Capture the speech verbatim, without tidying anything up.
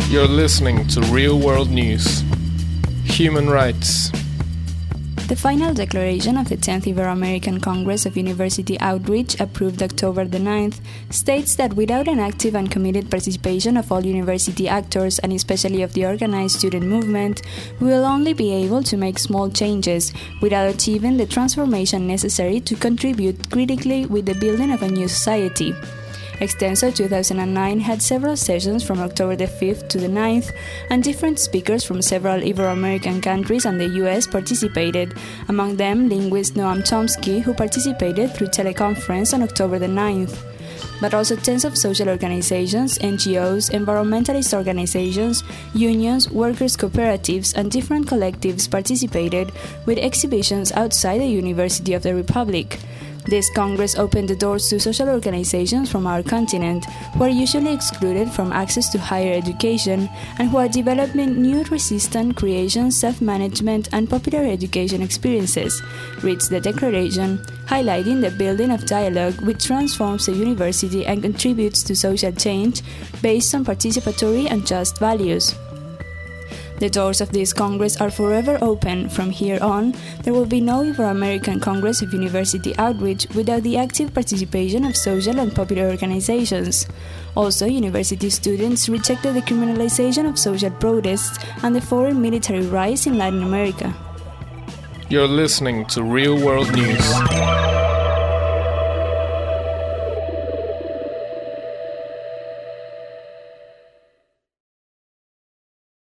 You're listening to Real World News. Human rights. The final declaration of the tenth Ibero-American Congress of University Outreach, approved October the ninth, states that without an active and committed participation of all university actors, and especially of the organized student movement, we will only be able to make small changes without achieving the transformation necessary to contribute critically with the building of a new society. Extenso two thousand nine had several sessions from October the fifth to the ninth, and different speakers from several Ibero-American countries and the U S participated, among them linguist Noam Chomsky, who participated through teleconference on October the ninth. But also tens of social organizations, N G Os, environmentalist organizations, unions, workers' cooperatives, and different collectives participated, with exhibitions outside the University of the Republic. This Congress opened the doors to social organizations from our continent, who are usually excluded from access to higher education and who are developing new resistant creation, self-management, and popular education experiences, reads the declaration, highlighting the building of dialogue which transforms the university and contributes to social change based on participatory and just values. The doors of this Congress are forever open. From here on, there will be no Ibero-American Congress of University Outreach without the active participation of social and popular organizations. Also, university students rejected the criminalization of social protests and the foreign military rise in Latin America. You're listening to Real World News.